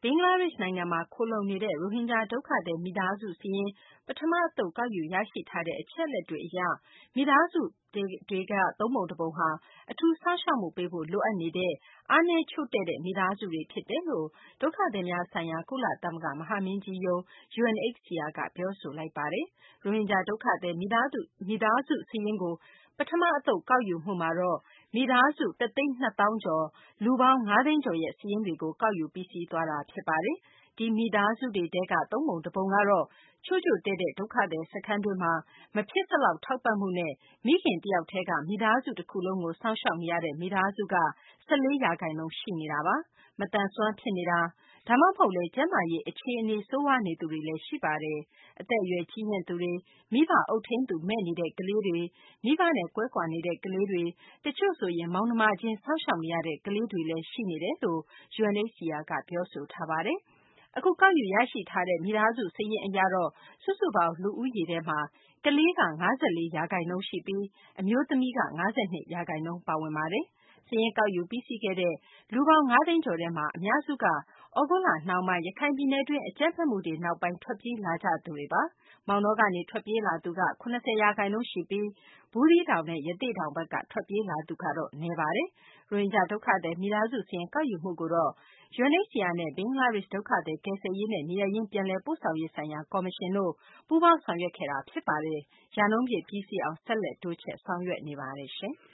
ဘင်္ဂလားဒေ့ရှ်နိုင်ငံမှာခိုလှုံနေတဲ့ ရိုဟင်ဂျာဒုက္ခသည်မိသားစုစာရင်းပထမအသုတ်ကောက်ယူရရှိထားတဲ့အချက်အလက်တွေအရမိသားစုတွေကသုံးပုံတပုံဟာအထူးစောင့်ရှောက်မှုပေးဖို့လိုအပ်နေတဲ့အားနည်းချို့တဲ့တဲ့မိသားစုတွေဖြစ်တယ်လို့ဒုက္ခသည်များဆိုင်ရာကုလသမဂ္ဂမဟာမင်းကြီးရုံး UNHCR ကပြောဆိုလိုက်ပါတယ်။ရိုဟင်ဂျာဒုက္ခသည်မိသားစုစာရင်းကိုပထမအသုတ်ကောက်ယူမှုမှာတော့မိသားစု1,200,000 ကျော်လူပေါင်း5,000,000 ကျော်ရဲ့စာရင်းတွေကိုကောက်ယူပြီးစီးသွားတာဖြစ်ပါတယ်။ဒီမိသားစုတွေထဲကသုံးပုံတပုံကတော့ချို့တဲ့တဲ့ဒုက္ခသည်စခန်းတွေမှာမဖြစ်စလောက်ထောက်ပံ့မှုနဲ့မိခင်တယောက်တည်းကမိသားစုတစ်ခုလုံးကိုစောင့်ရှောက်နေရတဲ့မိသားစုက14% ရှိနေတာပါ။မသန်စွမ်းဖြစ်နေတာဒါမှမဟုတ်လေကျန်းမာရေးအခြေအနေဆိုးဝါးနေသူတွေလည်းရှိပါတယ်။အသက်အရွယ်ကြီးရင့်သူတွေမိဘအုပ်ထိန်းသူမဲ့နေတဲ့ကလေးတွေမိဘနဲ့ကွဲကွာနေတဲ့ကလေးတွေတချို့ဆိုရင်မောင်နှမချင်းစောင့်ရှောက်နေရတဲ့ကလေးတွေလည်းရှိနေတယ်လို့ UNHCR ကပြောဆိုထားပါတယ်။အခုကောက်ယူရရှိထားတဲ့မိသားစုစာရင်းအရတော့စုစုပေါင်းလူဦးရေထဲမှာကလေးက54%ရှိပြီးအမျိုးသမီးက52%ပါဝင်ပါတယ်။စာရင်းကောက်ယူပြီးစီးခဲ့တဲ့လူပေါင်း5,000,000 ကျော်ထဲမှာအများစုကသြဂုတ်လနှောင်းပိုင်းရခိုင်ပြည်နယ်တွင်းအကြမ်းဖက်မှုတွေနောက်ပိုင်းထွက်ပြေးလာကြသူတွေပါ။မောင်တောကနေထွက်ပြေးလာသူက70%ရှိပြီးဘူးသီးတောင်နဲ့ရသေ့တောင်ဘက်ကထွက်ပြေးလာသူကတော့နည်းပါတယ်။ရိုဟင်ဂျာဒုက္ခသည်မိသားစုစာရင်းကောက်ယူမှုကိုတော့UNHCR နဲ့ဘင်္ဂလားဒေ့ရှ်ဒုက္ခသည်ကယ်ဆယ်ရေးနဲ့နေရပ်ရင်းပြန်လည်ပို့ဆောင်ရေးဆိုင်ရာကော်မရှင်တို့ပူးပေါင်းဆောင်ရွက်ခဲ့တာဖြစ်ပါတယ်။ရာနှုန်းပြည့်ပြီးစီးအောင်ဆက်လက်တိုးချဲ့ဆောင်ရွက်နေပါတယ်ရှင်။